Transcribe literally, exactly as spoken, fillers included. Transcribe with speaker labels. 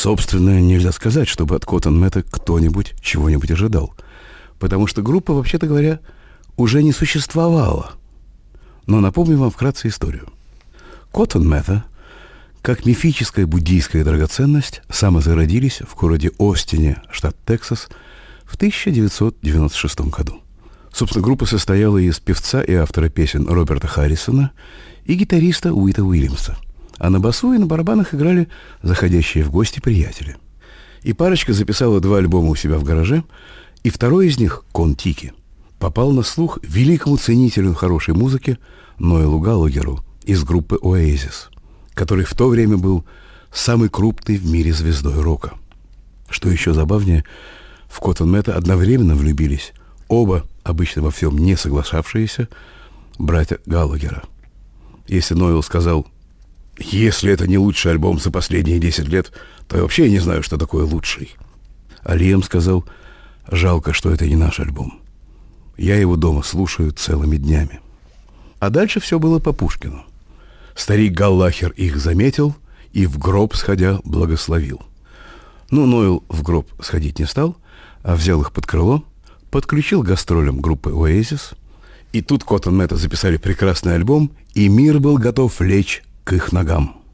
Speaker 1: Собственно, нельзя сказать, чтобы от Cotton Mather кто-нибудь чего-нибудь ожидал. Потому что группа, вообще-то говоря, уже не существовала. Но напомню вам вкратце историю. Cotton Mather, как мифическая буддийская драгоценность, самозародились в городе Остине, штат Тексас, в тысяча девятьсот девяносто шестом году. Собственно, группа состояла из певца и автора песен Роберта Харрисона и гитариста Уита Уильямса. А на басу и на барабанах играли заходящие в гости приятели. И парочка записала два альбома у себя в гараже, и второй из них, «Кон-Тики», попал на слух великому ценителю хорошей музыки Ноэлу Галлагеру из группы Oasis, который в то время был самой крупной в мире звездой рока. Что еще забавнее, в Cotton Mather одновременно влюбились оба, обычно во всем не соглашавшиеся, братья Галлагера. Если Ноэл сказал: «Если это не лучший альбом за последние десять лет, то я вообще не знаю, что такое лучший». А Лиам сказал: «Жалко, что это не наш альбом. Я его дома слушаю целыми днями». А дальше все было по Пушкину. Старик Галлахер их заметил и в гроб сходя благословил. Ну, Ноэл в гроб сходить не стал, а взял их под крыло, подключил к гастролям группы Oasis, и тут Cotton Mather записали прекрасный альбом, и мир был готов лечь к их ногам.